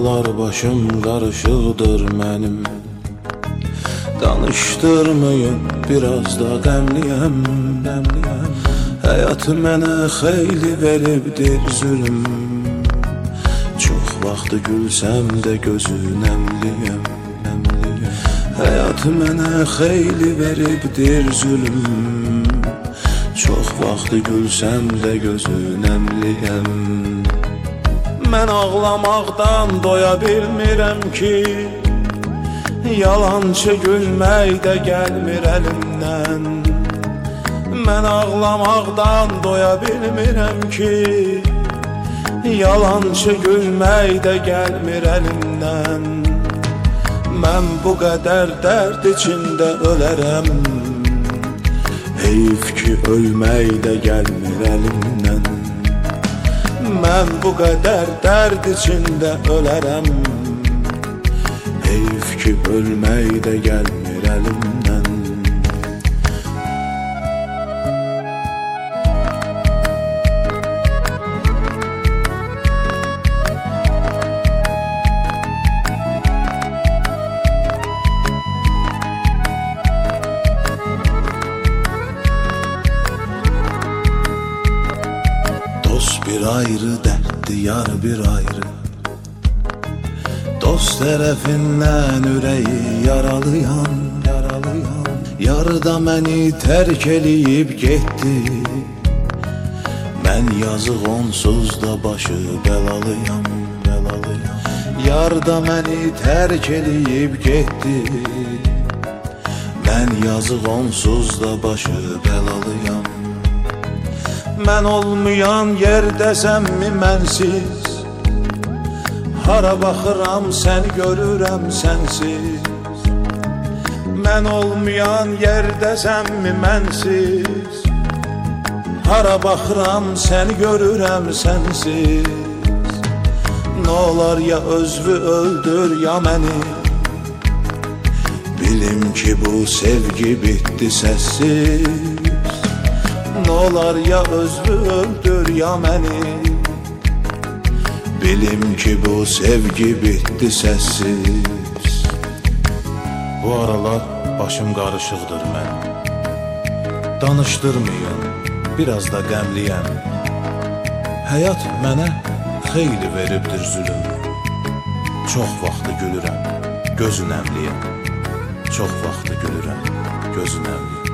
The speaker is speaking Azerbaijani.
aralar başım qarışıqdır mənim. Danışdırmayın, biraz da qəmliyəm. Həyat mənə xeyli veribdir zülüm. Çox vaxt gülsəm də gözün əmliyəm. Həyat mənə xeyli veribdir zülüm. Çox vaxt gülsəm də gözün əmliyəm. Mən ağlamaqdan doya bilmirəm ki, yalançı gülmək də gəlmir əlimdən. Mən ağlamaqdan doya bilmirəm ki, yalançı gülmək də gəlmir əlimdən. Mən bu qədər dərd içində ölərəm, heyf ki ölmək də gəlmir əlimdən. Mən bu qədər dərd içində ölərəm, heyf ki ölmək də gəlmir əlimdən. Bir ayrı dərddir, yar bir ayrı. Dost tərəfindən ürəyi yaralıyam. Yar da məni tərk eləyib getdi. Mən yazıq onsuz da başı bəlalıyam. Yar da məni tərk eləyib getdi. Mən yazıq onsuz da başı bəlalıyam. Mən olmayan yerdəsənmi mənsiz? Hara baxıram səni görürəm sənsiz. Mən olmayan yerdəsənmi mənsiz? Hara baxıram səni görürəm sənsiz. N'olar ya özvü öldür ya məni. Bilim ki bu sevgi bitdi səssiz. N'olar ya özlü öldür ya məni. Bilim ki bu sevgi bitdi səssiz. Bu aralar başım qarışıqdır mənim. Danışdırmayın, biraz da qəmliyəm. Həyat mənə xeyli veribdir zülüm. Çox vaxt gülürəm, gözün əmliyəm. Çox vaxt gülürəm, gözün əmliyəm.